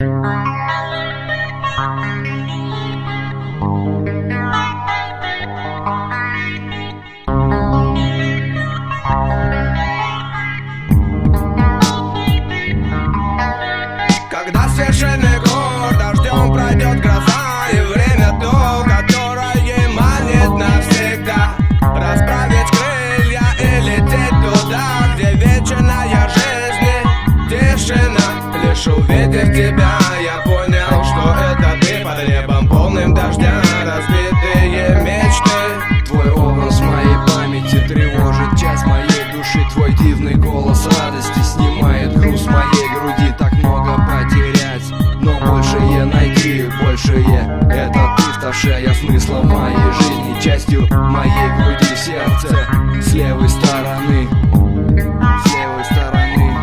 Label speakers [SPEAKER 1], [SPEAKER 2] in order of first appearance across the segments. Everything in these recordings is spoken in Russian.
[SPEAKER 1] Когда священный гор дождем пройдет гроза, и время то, которое манит навсегда, расправить крылья и лететь туда, где вечная жизнь, тишина. Лишь увидев тебя, я понял, что это ты. Под небом полным дождя разбитые мечты.
[SPEAKER 2] Твой образ в моей памяти тревожит часть моей души. Твой дивный голос радости снимает груз моей груди. Так много потерять, но большее найти. Большее — это ты, ставшая смыслом моей жизни, частью моей груди, сердце с левой стороны. С левой стороны.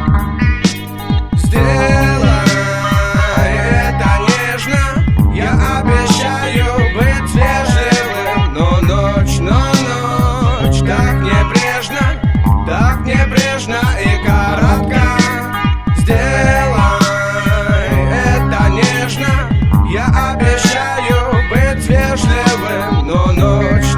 [SPEAKER 1] Сделай это нежно, я обещаю быть вежливым. Но ночь так небрежна и коротка. Сделай это нежно, я обещаю быть вежливым. Но ночь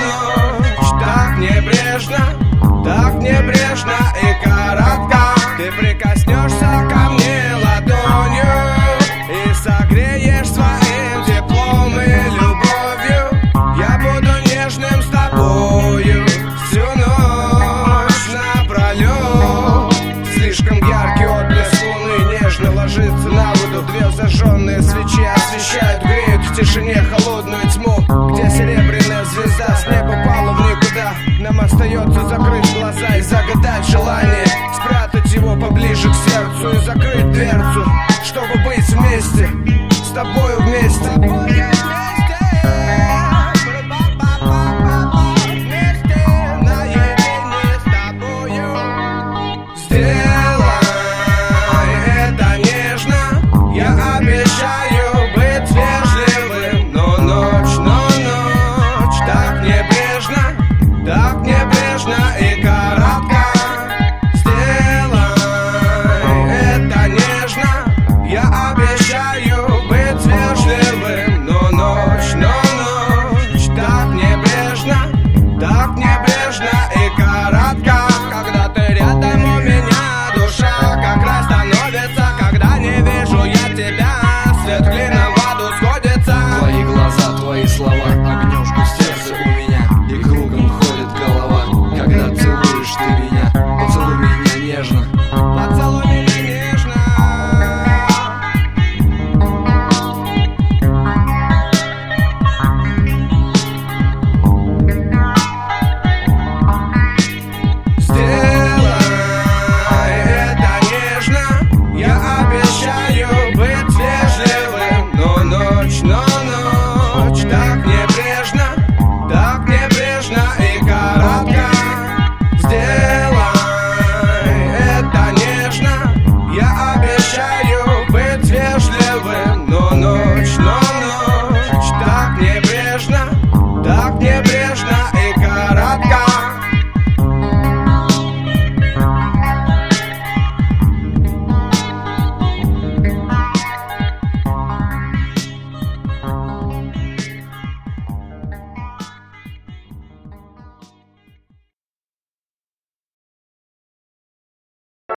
[SPEAKER 1] так небрежна и коротка. Ты прикоснешься ко мне ладонью и согреешь своим теплом и любовью. Я буду нежным с тобою всю ночь напролет. Слишком яркий отблеск луны нежно ложится на воду. Две зажженные свечи освещают, греют в тишине холодную тьму, где серебряная звезда с неба пала в никуда. Нам остается закрыть глаза и загадать желание, спрятать его поближе к сердцу и закрыть дверцу, чтобы быть вместе с тобой